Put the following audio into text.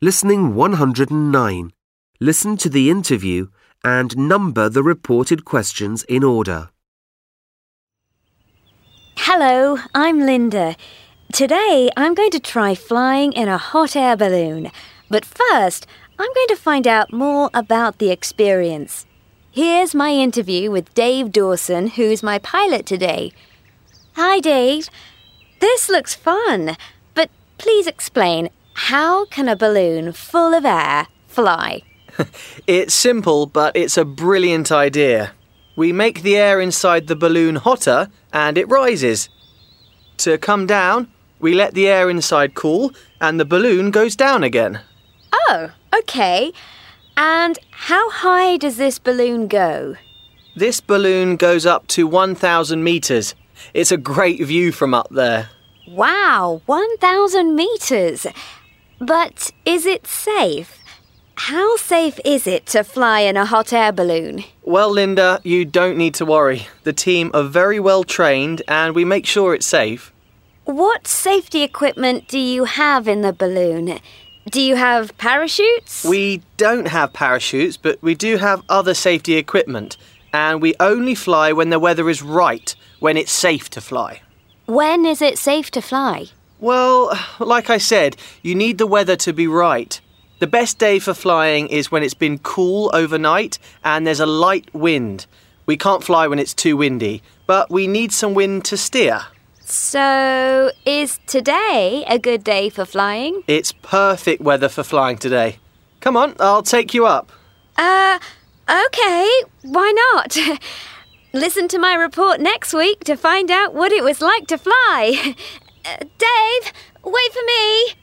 Listening 109. Listen to the interview and number the reported questions in order. Hello, I'm Linda. Today I'm going to try flying in a hot air balloon. But first, I'm going to find out more about the experience. Here's my interview with Dave Dawson, who's my pilot today. Hi, Dave. This looks fun, but please explain, how can a balloon full of air fly? It's simple, but it's a brilliant idea. We make the air inside the balloon hotter and it rises. To come down, we let the air inside cool and the balloon goes down again. Oh, okay. And how high does this balloon go? This balloon goes up to 1,000 metres. It's a great view from up there. Wow, 1,000 metres. But is it safe? How safe is it to fly in a hot air balloon? Well, Linda, you don't need to worry. The team are very well trained and we make sure it's safe. What safety equipment do you have in the balloon? Do you have parachutes? We don't have parachutes, but we do have other safety equipment. And we only fly when the weather is right, when it's safe to fly. When is it safe to fly? Well, like I said, you need the weather to be right. The best day for flying is when it's been cool overnight and there's a light wind. We can't fly when it's too windy, but we need some wind to steer. So, is today a good day for flying? It's perfect weather for flying today. Come on, I'll take you up. Okay, why not? Listen to my report next week to find out what it was like to fly. Dave, wait for me.